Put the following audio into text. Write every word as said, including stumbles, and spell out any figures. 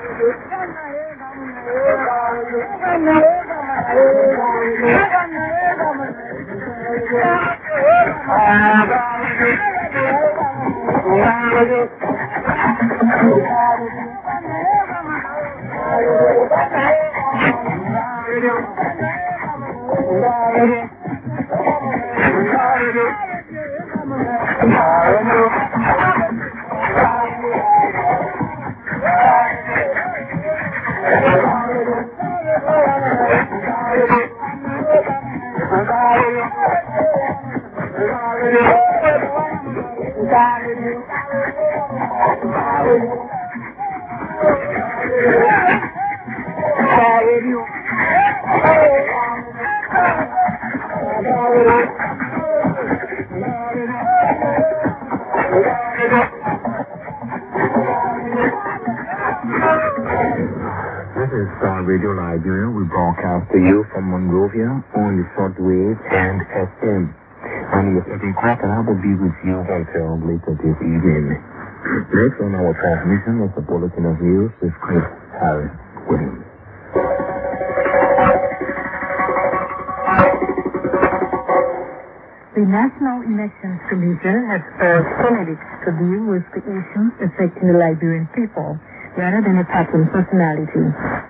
Radio Liberia, we broadcast to you from Monrovia on the shortwave and F M. My name is Evan Clark, and I will be with you until later this evening. Next on our transmission is the Bulletin of News with Chris Harris Williams. The National Elections Commission has urged candidates to deal with the issues affecting the Liberian people rather than a pattern personality.